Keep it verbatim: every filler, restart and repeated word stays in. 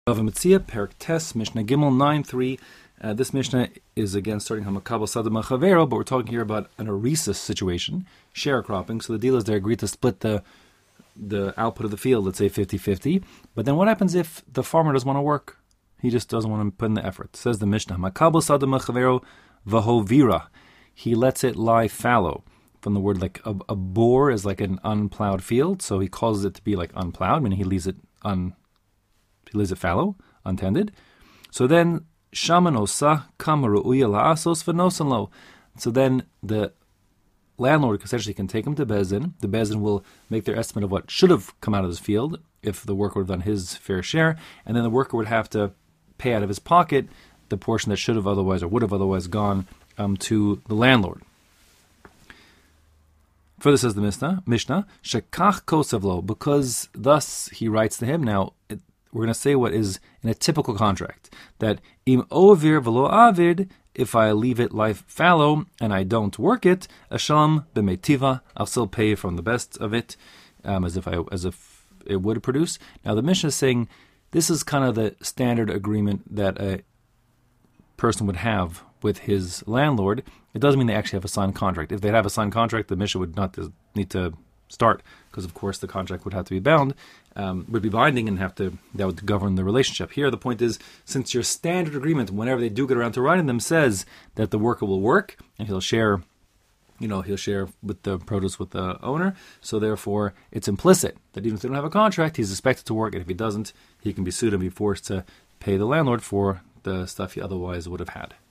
Bava Metzia, Perek Tes, Mishnah Gimel nine three. Uh, this Mishnah is again starting Hamakabel Sadam Chavero, but we're talking here about an Arisis situation, sharecropping. So the dealers there agreed to split the the output of the field, let's say fifty-fifty. But then what happens if the farmer doesn't want to work? He just doesn't want to put in the effort. Says the Mishnah, Hamakabel Sadam Chavero Vahovira. He lets it lie fallow. From the word like a, a bore is like an unplowed field, so he causes it to be like unplowed, meaning he leaves it un he leaves it fallow, untended. So then Shamanosa Kamaruya La'asos Venosanlo. So then the landlord essentially can take him to Bezdin. The Bezdin will make their estimate of what should have come out of this field if the worker would have done his fair share, and then the worker would have to pay out of his pocket the portion that should have otherwise or would have otherwise gone um, to the landlord. Further says the Mishnah, Mishnah, Shekach Kosevlo, because thus he writes to him. Now, it, we're going to say what is in a typical contract, that im ovir velo avid, if I leave it lie fallow and I don't work it, asham b'metiva, I'll still pay from the best of it, um, as if I as if it would produce. Now, the Mishnah is saying this is kind of the standard agreement that a person would have with his landlord. It doesn't mean they actually have a signed contract. If they'd have a signed contract, the Mishnah would not need to start, because of course the contract would have to be bound, um, would be binding, and have to that would govern the relationship. Here, the point is, since your standard agreement, whenever they do get around to writing them, says that the worker will work and he'll share, you know, he'll share with the produce with the owner. So therefore, it's implicit that even if they don't have a contract, he's expected to work, and if he doesn't, he can be sued and be forced to pay the landlord for the stuff he otherwise would have had.